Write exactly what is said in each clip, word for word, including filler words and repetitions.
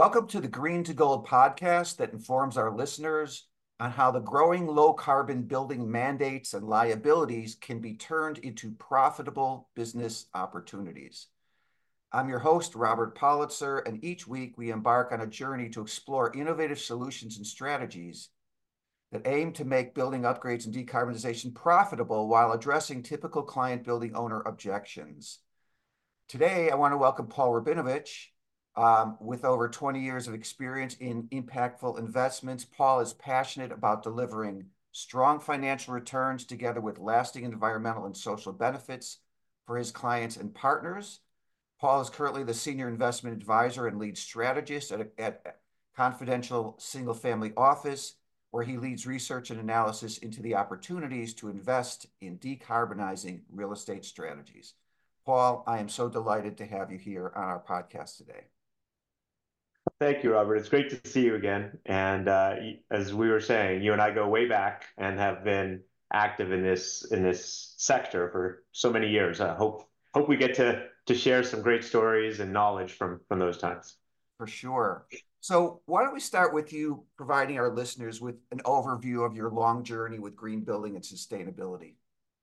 Welcome to the Green to Gold podcast that informs our listeners on how the growing low carbon building mandates and liabilities can be turned into profitable business opportunities. I'm your host, Robert Politzer, and each week we embark on a journey to explore innovative solutions and strategies that aim to make building upgrades and decarbonization profitable while addressing typical client building owner objections. Today, I want to welcome Paul Rabinovich. Um, with over twenty years of experience in impactful investments, Paul is passionate about delivering strong financial returns together with lasting environmental and social benefits for his clients and partners. Paul is currently the senior investment advisor and lead strategist at, a, at Confidential Single Family Office, where he leads research and analysis into the opportunities to invest in decarbonizing real estate strategies. Paul, I am so delighted to have you here on our podcast today. Thank you, Robert. It's great to see you again. And uh, as we were saying, you and I go way back and have been active in this in this sector for so many years. I hope hope we get to to share some great stories and knowledge from from those times. For sure. So why don't we start with you providing our listeners with an overview of your long journey with green building and sustainability?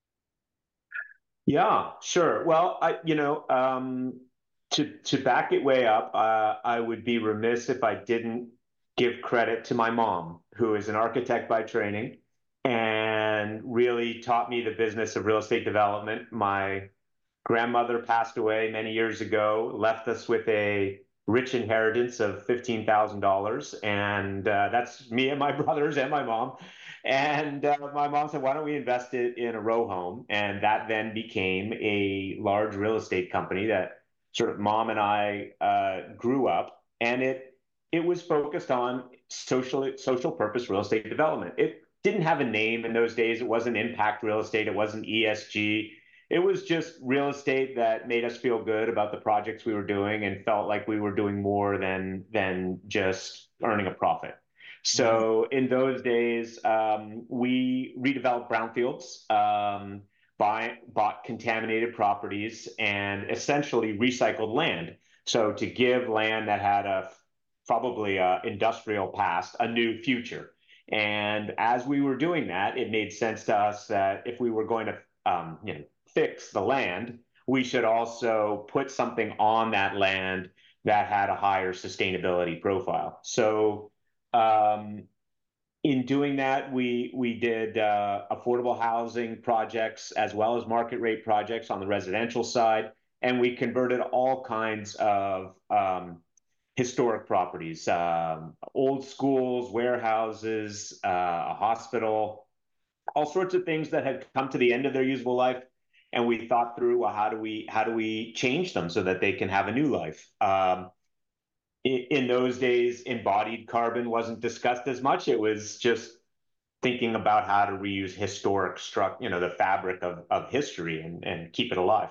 Yeah, sure. Well, I you know um, to to back it way up, uh, I would be remiss if I didn't give credit to my mom, who is an architect by training and really taught me the business of real estate development. My grandmother passed away many years ago, left us with a rich inheritance of fifteen thousand dollars. And uh, that's me and my brothers and my mom. And uh, my mom said, why don't we invest it in a row home? And that then became a large real estate company that sort of mom and I uh, grew up. And it it was focused on social social purpose real estate development. It didn't have a name in those days. It wasn't impact real estate. It wasn't E S G. It was just real estate that made us feel good about the projects we were doing and felt like we were doing more than than just earning a profit. Mm-hmm. So in those days, um, we redeveloped brownfields, um, buy, bought contaminated properties, and essentially recycled land. So to give land that had a probably a industrial past a new future. And as we were doing that, it made sense to us that if we were going to um, you know, fix the land, we should also put something on that land that had a higher sustainability profile. So um, in doing that, we we did uh, affordable housing projects as well as market rate projects on the residential side, and we converted all kinds of um, historic properties, um, old schools, warehouses, uh, a hospital, all sorts of things that had come to the end of their usable life. And we thought through, well, how do we how do we change them so that they can have a new life? Um, in, in those days, embodied carbon wasn't discussed as much. It was just thinking about how to reuse historic struct, you know, the fabric of, of history and, and keep it alive.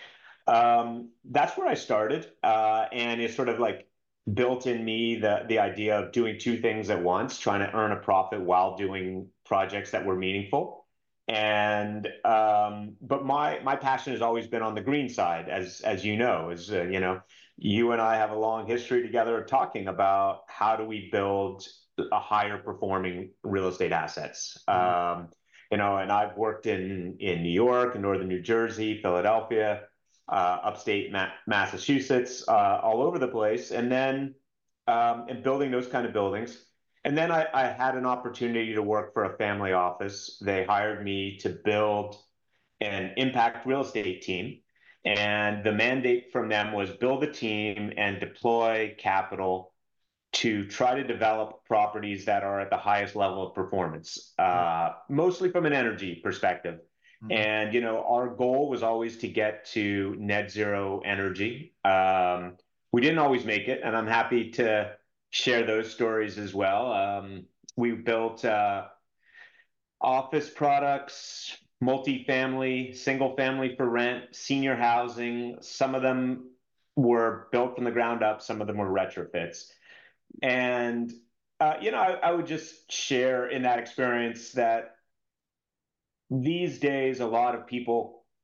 Um, that's where I started, uh, and it's sort of like built in me the the idea of doing two things at once, trying to earn a profit while doing projects that were meaningful. And um, but my my passion has always been on the green side, as as you know, as uh, you know, you and I have a long history together of talking about how do we build a higher performing real estate assets. Mm-hmm. Um, you know, and I've worked in in New York, in northern New Jersey, Philadelphia, uh, upstate Ma- Massachusetts, uh, all over the place, and then um, and building those kind of buildings. And then I, I had an opportunity to work for a family office. They hired me to build an impact real estate team. And the mandate from them was build a team and deploy capital to try to develop properties that are at the highest level of performance, uh, mostly from an energy perspective. Mm-hmm. And you know, our goal was always to get to net zero energy. Um, we didn't always make it, and I'm happy to share those stories as well. Um, we built uh, office products, multifamily, single family for rent, senior housing. Some of them were built from the ground up. Some of them were retrofits. And, uh, you know, I, I would just share in that experience that these days, a lot of people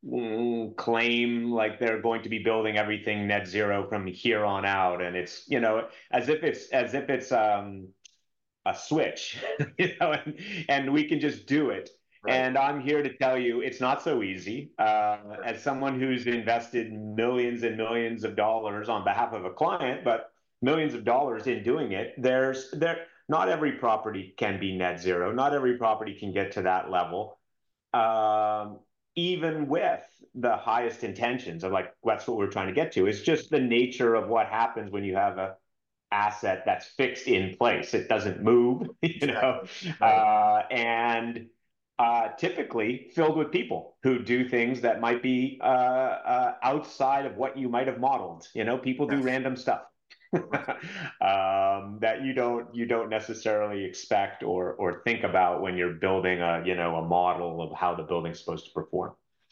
mm, claim like they're going to be building everything net zero from here on out, and it's you know as if it's as if it's um, a switch, you know, and, and we can just do it. Right. And I'm here to tell you it's not so easy. Uh, as someone who's invested millions and millions of dollars on behalf of a client, but millions of dollars in doing it, there's there not every property can be net zero. Not every property can get to that level. Um, even with the highest intentions of like that's what we're trying to get to. It's just the nature of what happens when you have a asset that's fixed in place. It doesn't move, you know, Exactly. Right. uh, and uh, typically filled with people who do things that might be uh, uh, outside of what you might have modeled. You know, people do Yes. random stuff. Right. um, that you don't you don't necessarily expect or or think about when you're building a you know a model of how the building's supposed to perform.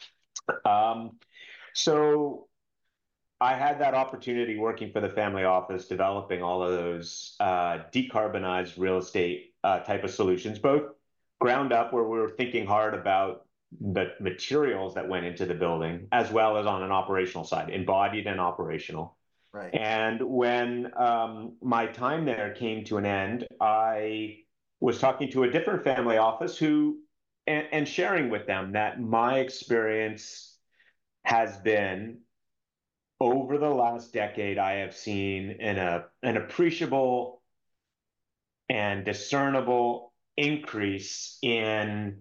Um, so I had that opportunity working for the family office, developing all of those uh, decarbonized real estate uh, type of solutions, both ground up, where we were thinking hard about the materials that went into the building, as well as on an operational side, embodied and operational. Right. And when um, my time there came to an end, I was talking to a different family office who, and, and sharing with them that my experience has been over the last decade, I have seen an, a, an appreciable and discernible increase in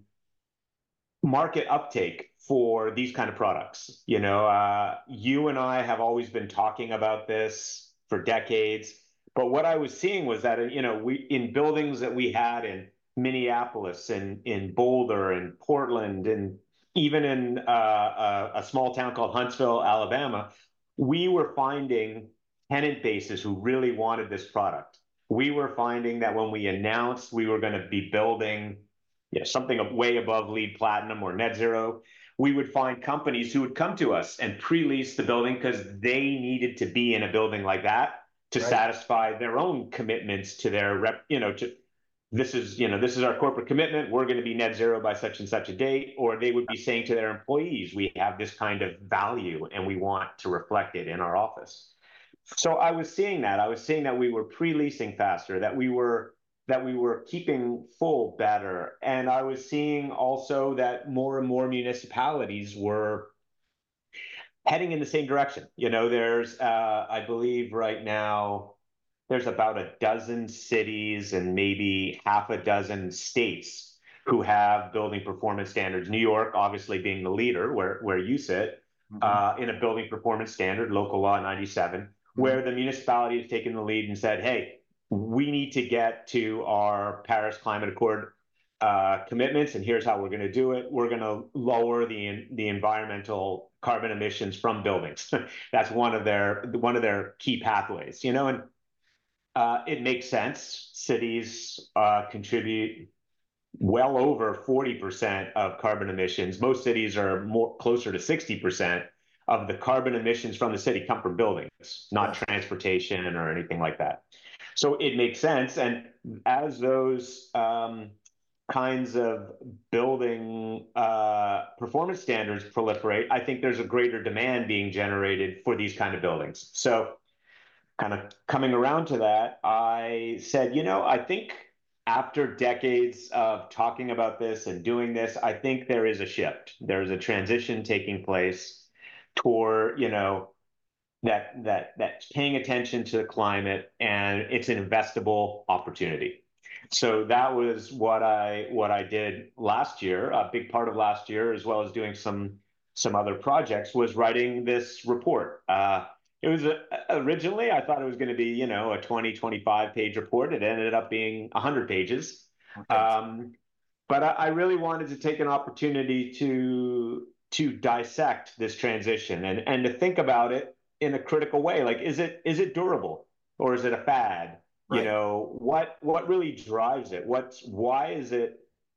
market uptake for these kind of products. You know, uh, you and I have always been talking about this for decades, but what I was seeing was that you know we in buildings that we had in Minneapolis and in Boulder and Portland and even in uh, a, a small town called Huntsville, Alabama, we were finding tenant bases who really wanted this product. We were finding that when we announced we were going to be building you know, something way above LEED Platinum or net zero, we would find companies who would come to us and pre-lease the building because they needed to be in a building like that to Right. satisfy their own commitments to their rep, you know, to this is, you know, this is our corporate commitment. We're going to be net zero by such and such a date. Or they would be saying to their employees, we have this kind of value and we want to reflect it in our office. So I was seeing that. I was seeing that we were pre-leasing faster, that we were that we were keeping full better. And I was seeing also that more and more municipalities were heading in the same direction. You know, there's, uh, I believe right now, there's about a dozen cities and maybe half a dozen states who have building performance standards. New York, obviously, being the leader, where, where you sit, Mm-hmm. uh, in a building performance standard, local law ninety-seven, mm-hmm. where the municipality has taken the lead and said, hey, we need to get to our Paris Climate Accord uh, commitments, and here's how we're going to do it. We're going to lower the the environmental carbon emissions from buildings. That's one of their one of their key pathways. You know, and uh, it makes sense. Cities uh, contribute well over forty percent of carbon emissions. Most cities are more closer to sixty percent of the carbon emissions from the city come from buildings, not Yes. transportation or anything like that. So it makes sense. And as those um, kinds of building uh, performance standards proliferate, I think there's a greater demand being generated for these kind of buildings. So kind of coming around to that, I said, you know, I think after decades of talking about this and doing this, I think there is a shift. There's a transition taking place toward, you know, that that that's paying attention to the climate, and it's an investable opportunity. So that was what I what I did last year. A big part of last year, as well as doing some some other projects, was writing this report. Uh, it was a, originally I thought it was going to be you know a twenty twenty-five page report. It ended up being one hundred pages. Okay. Um, but I, I really wanted to take an opportunity to to dissect this transition and and to think about it in a critical way. Like, is it is it durable or is it a fad? You Right. know, what what really drives it? What's why is it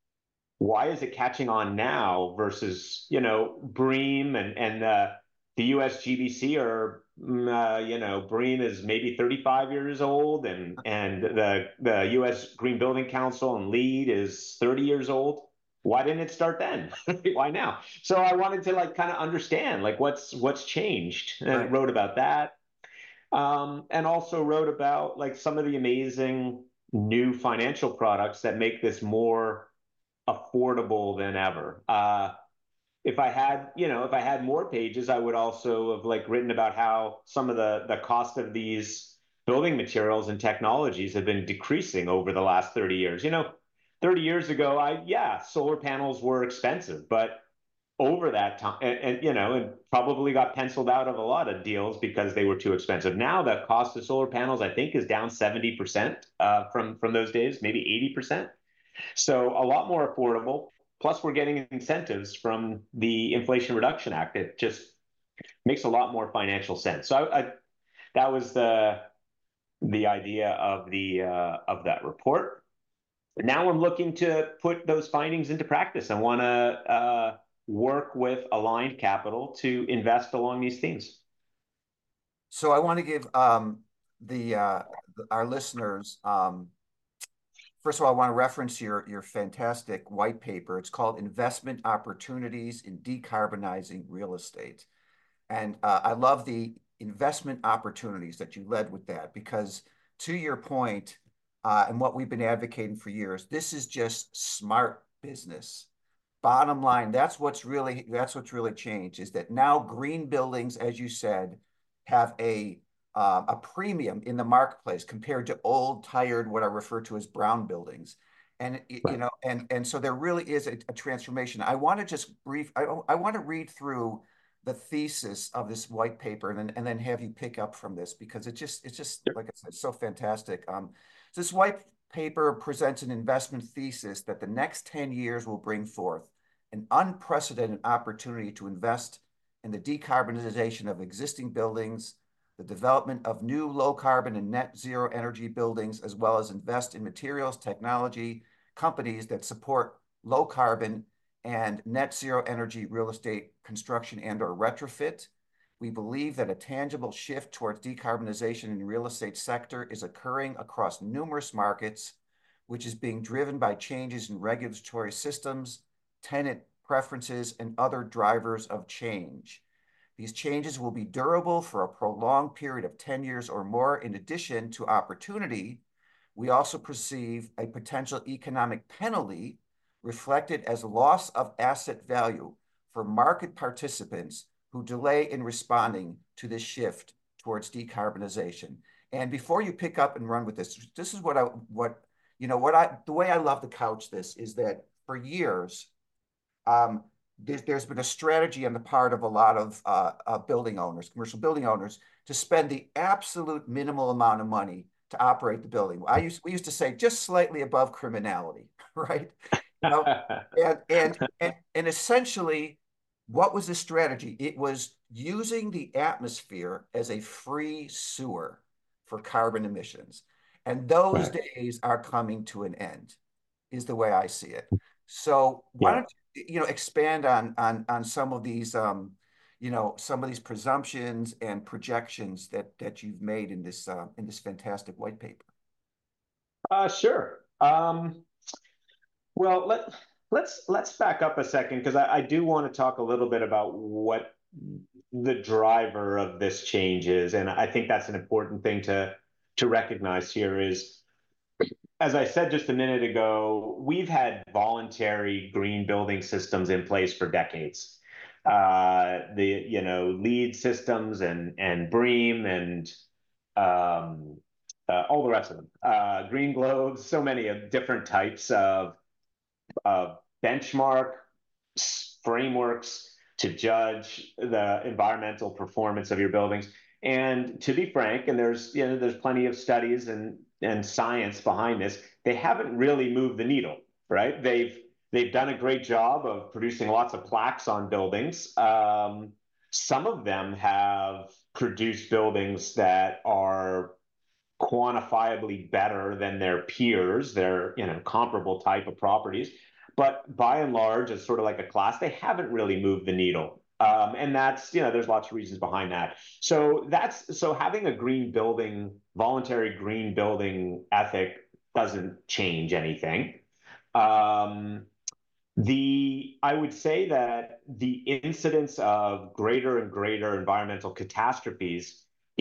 why is it catching on now versus you know BREEAM and and uh, the U S G B C are mm, uh, you know BREEAM is maybe thirty-five years old and and the the U S Green Building Council and LEED is thirty years old. why didn't it start then? Why now? So I wanted to like kind of understand like what's what's changed, and I Right. wrote about that, um, and also wrote about like some of the amazing new financial products that make this more affordable than ever. Uh, if I had, you know, if I had more pages, I would also have like written about how some of the the cost of these building materials and technologies have been decreasing over the last thirty years. You know, thirty years ago, I yeah, solar panels were expensive, but over that time, and, and you know, and probably got penciled out of a lot of deals because they were too expensive. Now the cost of solar panels, I think, is down seventy percent uh, from from those days, maybe eighty percent. So a lot more affordable. Plus, we're getting incentives from the Inflation Reduction Act. It just makes a lot more financial sense. So I, I, that was the the idea of the uh, of that report. Now I'm looking to put those findings into practice. I want to uh, work with Aligned Capital to invest along these themes. So I want to give um, the uh, our listeners. Um, first of all, I want to reference your your fantastic white paper. It's called "Investment Opportunities in Decarbonizing Real Estate," and uh, I love the investment opportunities that you led with that because, to your point, uh, and what we've been advocating for years, this is just smart business. Bottom line, that's what's really that's what's really changed is that now green buildings, as you said, have a uh, a premium in the marketplace compared to old, tired, what I refer to as brown buildings. And you Right. know, and and so there really is a, a transformation. I want to just brief. I, I want to read through the thesis of this white paper and then and then have you pick up from this because it just it's just like I said, so fantastic. Um, so this white paper presents an investment thesis that the next ten years will bring forth an unprecedented opportunity to invest in the decarbonization of existing buildings, the development of new low carbon and net zero energy buildings, as well as invest in materials, technology, companies that support low carbon and net zero energy real estate construction and or retrofit. We believe that a tangible shift towards decarbonization in the real estate sector is occurring across numerous markets, which is being driven by changes in regulatory systems, tenant preferences, and other drivers of change. These changes will be durable for a prolonged period of ten years or more. In addition to opportunity, we also perceive a potential economic penalty reflected as loss of asset value for market participants who delay in responding to this shift towards decarbonization. And before you pick up and run with this, this is what I what you know what I the way I love to couch this is that for years um, there's, there's been a strategy on the part of a lot of uh, uh, building owners, commercial building owners, to spend the absolute minimal amount of money to operate the building. I used we used to say just slightly above criminality, right? You know, and and and, and essentially, what was the strategy? It was using the atmosphere as a free sewer for carbon emissions, and those Right. days are coming to an end, is the way I see it. So why Yeah. don't you, you know, expand on on on some of these um, you know, some of these presumptions and projections that that you've made in this uh, in this fantastic white paper. Uh, sure. Um, well, let let's let's back up a second because I, I do want to talk a little bit about what the driver of this change is, and I think that's an important thing to to recognize here is, as I said just a minute ago, we've had voluntary green building systems in place for decades. Uh, the you know LEED systems and and BREEAM and um, uh, all the rest of them, uh, green globes, so many of different types of of benchmark frameworks to judge the environmental performance of your buildings. And to be frank, and there's you know there's plenty of studies and and science behind this, they haven't really moved the needle, right? They've they've done a great job of producing lots of plaques on buildings. Um, some of them have produced buildings that are quantifiably better than their peers, their you know comparable type of properties. But by and large, as sort of like a class, they haven't really moved the needle. Um, and that's, you know, there's lots of reasons behind that. So that's so having a green building, voluntary green building ethic doesn't change anything. Um, The I would say that the incidence of greater and greater environmental catastrophes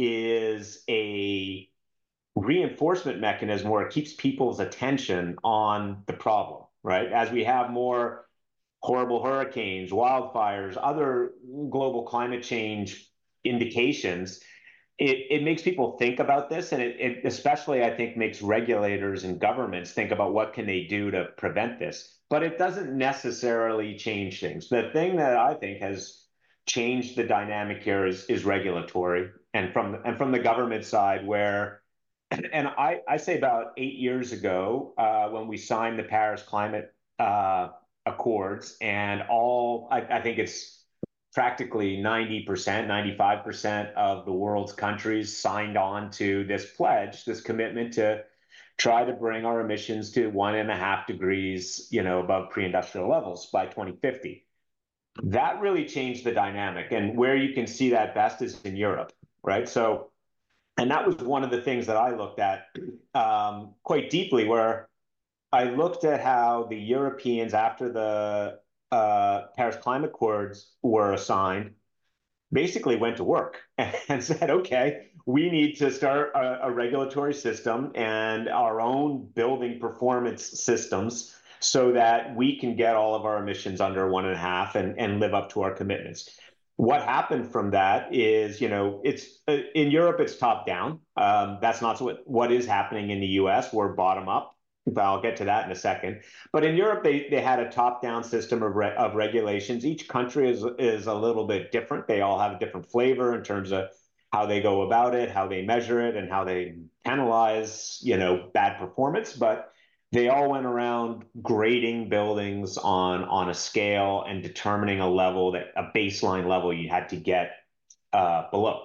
is a reinforcement mechanism where it keeps people's attention on the problem, right? As we have more horrible hurricanes, wildfires, other global climate change indications, it, it makes people think about this. And it, it especially, I think, makes regulators and governments think about what can they do to prevent this. But it doesn't necessarily change things. The thing that I think has changed the dynamic here is, is regulatory. And from, and from the government side, where and I, I say about eight years ago, uh, when we signed the Paris Climate uh, Accords, and all, I, I think it's practically ninety percent, ninety-five percent of the world's countries signed on to this pledge, this commitment to try to bring our emissions to one and a half degrees, you know, above pre-industrial levels by twenty fifty. That really changed the dynamic. And where you can see that best is in Europe, right? So and that was one of the things that I looked at um, quite deeply, where I looked at how the Europeans, after the uh, Paris Climate Accords were assigned, basically went to work and said, okay, we need to start a, a regulatory system and our own building performance systems so that we can get all of our emissions under one and a half and, and live up to our commitments. What happened from that is, you know, it's uh, in Europe, it's top down. Um, that's not what, what is happening in the U S. We're bottom up. But I'll get to that in a second. But in Europe, they, they had a top-down system of, re of regulations. Each country is, is a little bit different. They all have a different flavor in terms of how they go about it, how they measure it, and how they penalize, you know, bad performance. But they all went around grading buildings on, on a scale and determining a level, that a baseline level you had to get uh, below.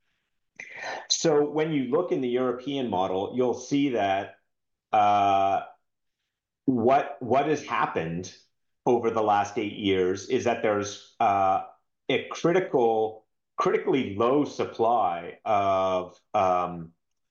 So when you look in the European model, you'll see that uh, what what has happened over the last eight years is that there's uh, a critical, critically low supply of um,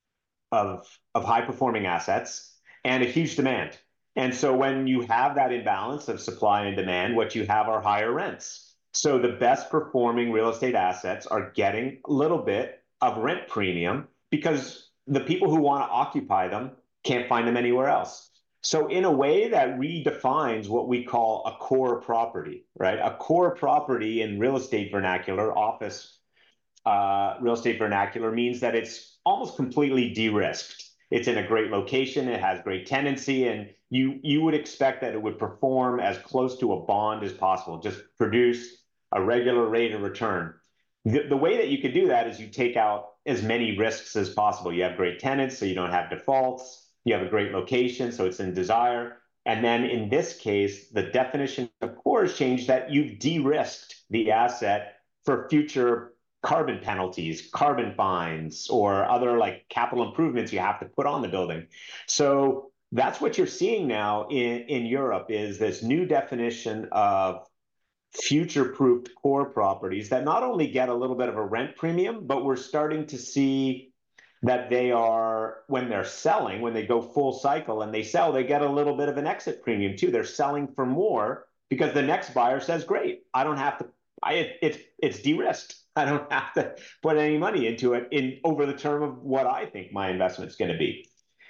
of of high performing assets and a huge demand. And so when you have that imbalance of supply and demand, what you have are higher rents. So the best performing real estate assets are getting a little bit of rent premium because the people who want to occupy them can't find them anywhere else. So in a way that redefines what we call a core property, right? A core property in real estate vernacular, office uh, real estate vernacular, means that it's almost completely de-risked. It's in a great location, it has great tenancy, and you you would expect that it would perform as close to a bond as possible, just produce a regular rate of return. The, the way that you could do that is you take out as many risks as possible. You have great tenants, so you don't have defaults. You have a great location, so it's in desire. And then in this case, the definition of core has changed, that you've de-risked the asset for future carbon penalties, carbon fines, or other like capital improvements you have to put on the building. So that's what you're seeing now in, in Europe, is this new definition of future-proofed core properties that not only get a little bit of a rent premium, but we're starting to see that they are, when they're selling, when they go full cycle and they sell, they get a little bit of an exit premium too. They're selling for more because the next buyer says, great, I don't have to, I, it, it's, it's de-risked. I don't have to put any money into it in over the term of what I think my investment's going to be.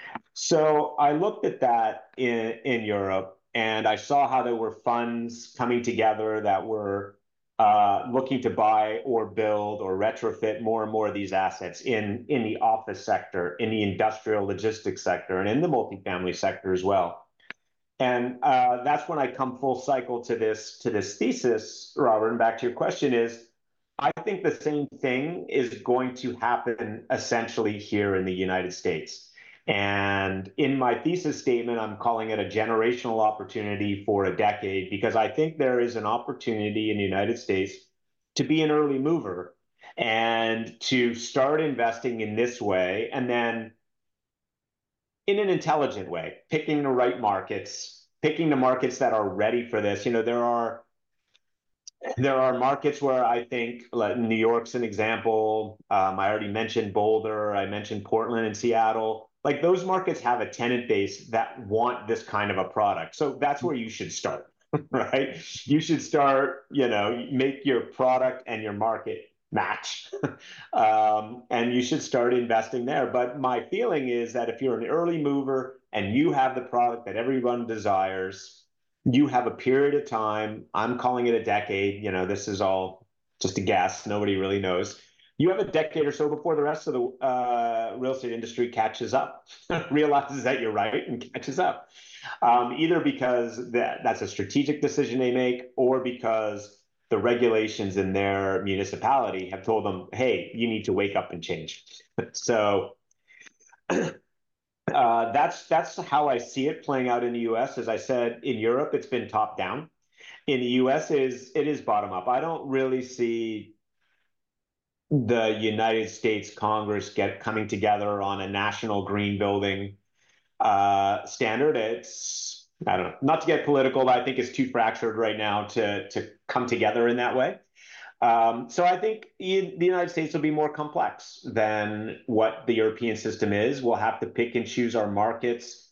So I looked at that in, in Europe, and I saw how there were funds coming together that were uh, looking to buy or build or retrofit more and more of these assets in, in the office sector, in the industrial logistics sector, and in the multifamily sector as well. And uh, that's when I come full cycle to this to this thesis, Robert. And back to your question is, I think the same thing is going to happen essentially here in the United States. And in my thesis statement, I'm calling it a generational opportunity for a decade, because I think there is an opportunity in the United States to be an early mover and to start investing in this way, and then in an intelligent way, picking the right markets, picking the markets that are ready for this. You know, there are there are markets where I think, like New York's an example. Um, I already mentioned Boulder. I mentioned Portland and Seattle. Like, those markets have a tenant base that want this kind of a product. So that's where you should start, right? You should start, you know, make your product and your market match. um, and you should start investing there. But my feeling is that if you're an early mover and you have the product that everyone desires, you have a period of time. I'm calling it a decade. You know, this is all just a guess. Nobody really knows. You have a decade or so before the rest of the uh, real estate industry catches up, realizes that you're right, and catches up. Um, either because that, that's a strategic decision they make, or because the regulations in their municipality have told them, hey, you need to wake up and change. So uh, that's that's how I see it playing out in the U S. As I said, in Europe, it's been top down. In the U S, is it is bottom up. I don't really see the United States Congress get coming together on a national green building uh, standard. It's, I don't know, not to get political, but I think it's too fractured right now to to come together in that way. Um, so I think the United States will be more complex than what the European system is. We'll have to pick and choose our markets,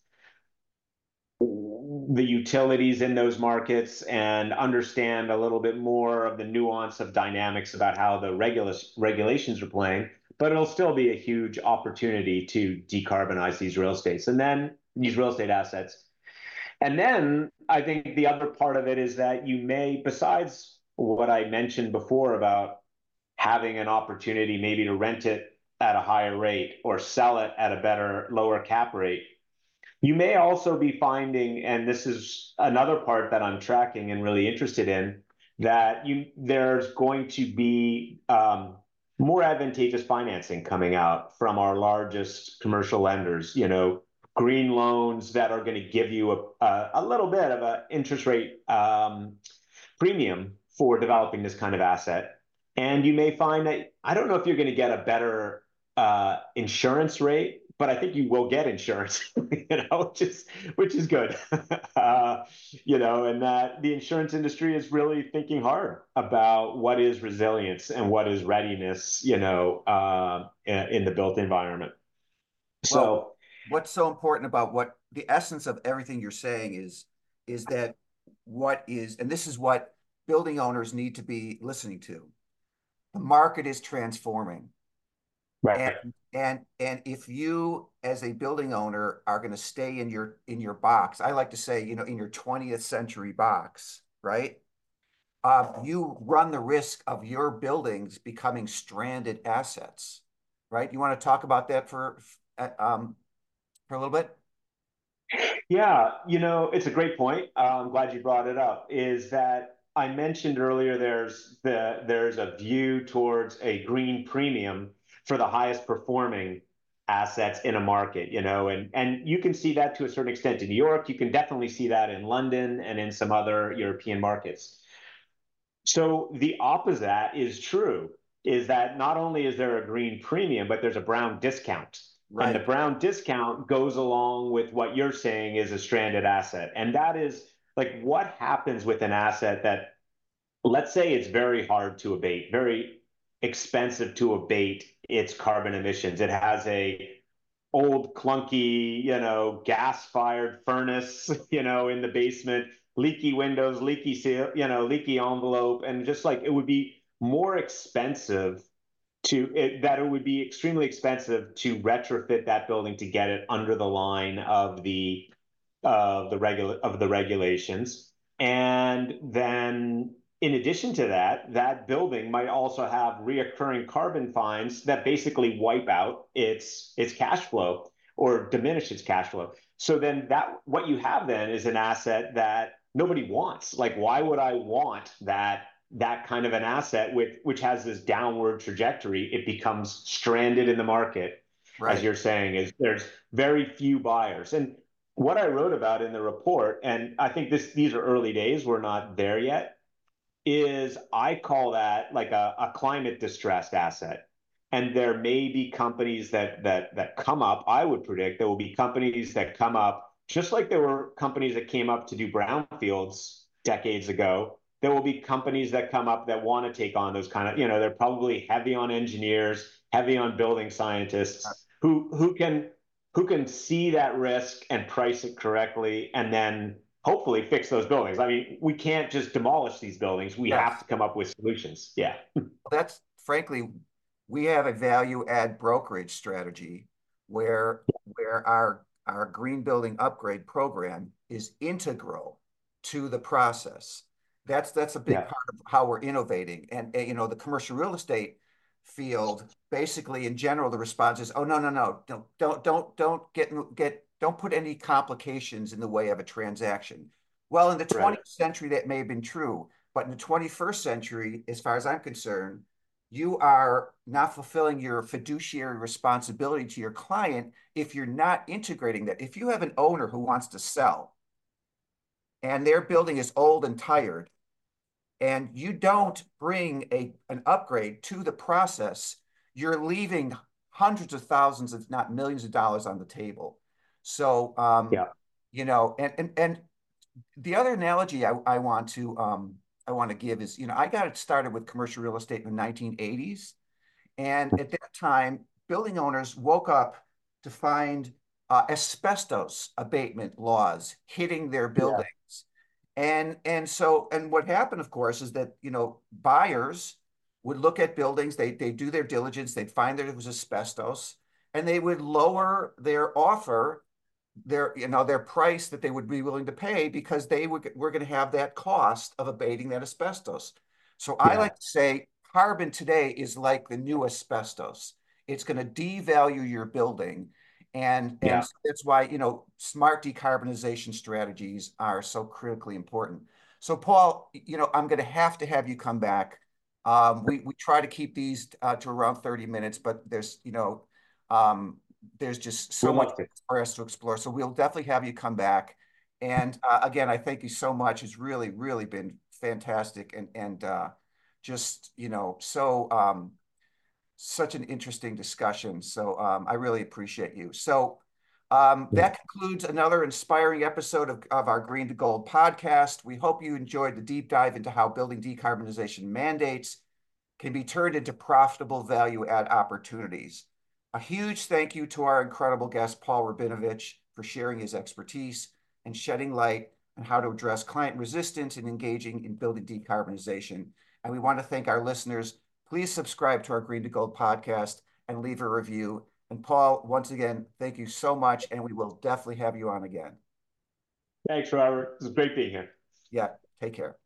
the utilities in those markets, and understand a little bit more of the nuance of dynamics about how the regula- regulations are playing. But it'll still be a huge opportunity to decarbonize these real estates and then these real estate assets. And then I think the other part of it is that you may, besides what I mentioned before about having an opportunity maybe to rent it at a higher rate or sell it at a better, lower cap rate, you may also be finding, and this is another part that I'm tracking and really interested in, that you there's going to be um, more advantageous financing coming out from our largest commercial lenders. You know, green loans that are going to give you a, a, a little bit of an interest rate um, premium for developing this kind of asset. And you may find that, I don't know if you're going to get a better uh, insurance rate, but I think you will get insurance, you know, which is which is good, uh, you know, and that the insurance industry is really thinking hard about what is resilience and what is readiness, you know, uh, in, in the built environment. Well, So what's so important about what the essence of everything you're saying is, is that what is, and this is what building owners need to be listening to. The market is transforming. And right. and and if you as a building owner are going to stay in your in your box, I like to say, you know, in your twentieth century box, right? Uh, you run the risk of your buildings becoming stranded assets, right? You want to talk about that for uh, um, for a little bit? Yeah, you know, it's a great point. Uh, I'm glad you brought it up. Is that I mentioned earlier there's the there's a view towards a green premium for the highest performing assets in a market, you know, and and you can see that to a certain extent in New York. You can definitely see that in London and in some other European markets. So the opposite is true, is that not only is there a green premium, but there's a brown discount. And the Right. brown discount goes along with what you're saying is a stranded asset. And that is like what happens with an asset that, let's say it's very hard to abate, very expensive to abate its carbon emissions. It has a old clunky, you know, gas-fired furnace, you know, in the basement, leaky windows, leaky seal, you know, leaky envelope, and just like it would be more expensive to it, that it would be extremely expensive to retrofit that building to get it under the line of the of the regula- of the regulations. And then in addition to that, that building might also have reoccurring carbon fines that basically wipe out its its cash flow or diminish its cash flow. So then that what you have then is an asset that nobody wants. Like, why would I want that that kind of an asset with which has this downward trajectory? It becomes stranded in the market, as Right. you're saying, is there's very few buyers. And what I wrote about in the report, and I think this these are early days, we're not there yet, is I call that like a, a climate distressed asset. And there may be companies that that that come up. I would predict there will be companies that come up, just like there were companies that came up to do brownfields decades ago. There will be companies that come up that want to take on those kind of, you know, they're probably heavy on engineers, heavy on building scientists who who can who can see that risk and price it correctly, and then hopefully fix those buildings. I mean, we can't just demolish these buildings. We have Yes. to come up with solutions. Yeah. That's frankly, we have a value add brokerage strategy where where our our green building upgrade program is integral to the process. That's that's a big Yeah. part of how we're innovating. And, and you know, the commercial real estate field, basically in general, the response is, oh no, no, no, don't don't don't don't get get don't put any complications in the way of a transaction. Well, in the Right. twentieth century, that may have been true. But in the twenty-first century, as far as I'm concerned, you are not fulfilling your fiduciary responsibility to your client if you're not integrating that. If you have an owner who wants to sell and their building is old and tired, and you don't bring a an upgrade to the process, you're leaving hundreds of thousands, if not millions of dollars on the table. So, um, Yeah. you know, and and and the other analogy I, I want to um, I want to give is, you know, I got it started with commercial real estate in the nineteen eighties, and at that time, building owners woke up to find uh, asbestos abatement laws hitting their Yeah. buildings. And and so and what happened, of course, is that, you know, buyers would look at buildings, they they do their diligence, they'd find that it was asbestos, and they would lower their offer, their, you know, their price that they would be willing to pay, because they would, were going to have that cost of abating that asbestos. So I Yeah. like to say carbon today is like the new asbestos. It's going to devalue your building. And, and Yeah. so that's why, you know, smart decarbonization strategies are so critically important. So Paul, you know, I'm going to have to have you come back. Um, we, we try to keep these uh, to around thirty minutes, but there's, you know, um, there's just We'd so much love to. for us to explore. So we'll definitely have you come back. And uh, again, I thank you so much. It's really, really been fantastic, and and uh, just, you know, so um, such an interesting discussion. So um, I really appreciate you. So um, Yeah. that concludes another inspiring episode of, of our Green to Gold podcast. We hope you enjoyed the deep dive into how building decarbonization mandates can be turned into profitable value add opportunities. A huge thank you to our incredible guest, Paul Rabinovich, for sharing his expertise and shedding light on how to address client resistance and engaging in building decarbonization. And we want to thank our listeners. Please subscribe to our Green to Gold podcast and leave a review. And Paul, once again, thank you so much, and we will definitely have you on again. Thanks, Robert. It's great being here. Yeah, take care.